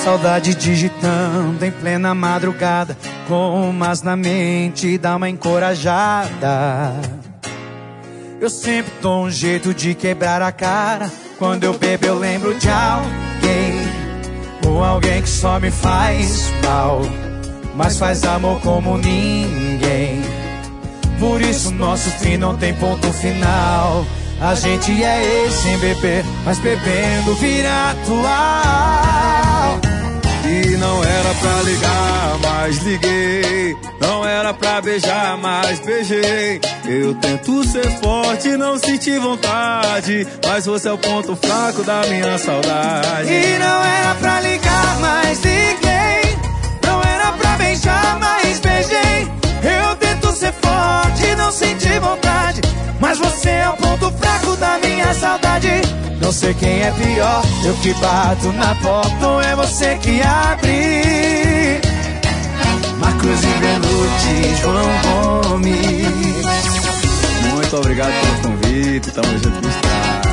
Saudade digitando em plena madrugada, com umas na mente, dá uma encorajada. Eu sempre dou um jeito de quebrar a cara. Quando eu bebo eu lembro de alguém, ou alguém que só me faz mal, mas faz amor como ninguém. Por isso nosso fim não tem ponto final. A gente é ex sem beber, mas bebendo vira atual. E não era pra ligar, mas liguei. Não era pra beijar, mas beijei. Eu tento ser forte, não senti vontade, mas você é o ponto fraco da minha saudade. E não era pra ligar, mas liguei. Não era pra beijar, mas beijei. Eu tento ser forte, não senti vontade, mas você é o ponto fraco da minha saudade. Não sei quem é pior, eu que bato na porta ou é você que abre. Marcos e Belucci, João Gomes. Muito obrigado pelo convite, tamo junto no estrada.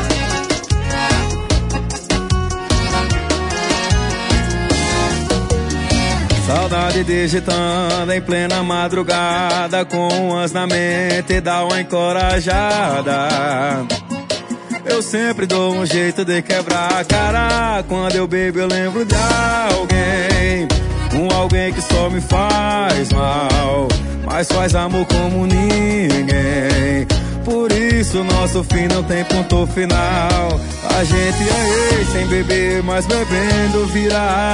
Saudade digitando em plena madrugada, com umas na mente, dá uma encorajada. Eu sempre dou um jeito de quebrar a cara. Quando eu bebo eu lembro de alguém, alguém que só me faz mal, mas faz amor como ninguém. Por isso nosso fim não tem ponto final. A gente é ex sem beber, mas bebendo vira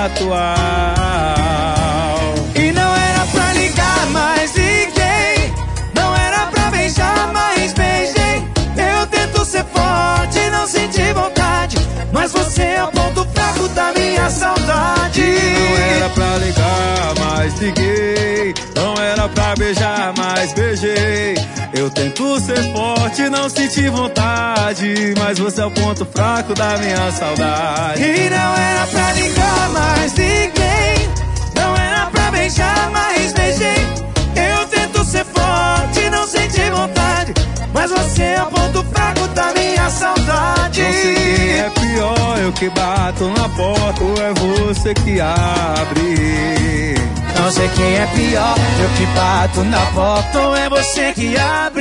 atual. E não era pra ligar, mas liguei. Não era pra beijar, mas beijei. Eu tento ser forte, não senti vontade, mas você é o ponto fraco da minha saudade. Não era pra ligar, mas liguei. Não era pra beijar, mas beijei. Eu tento ser forte, não senti vontade, mas você é o ponto fraco da minha saudade. E não era pra ligar, mas liguei. Não era pra beijar, mas beijei. Eu tento ser forte, não senti vontade, mas você é o ponto fraco da minha saudade. Não sei quem é pior, eu que bato na porta ou é você que abre. Não sei quem é pior, eu que bato na porta ou é você que abre.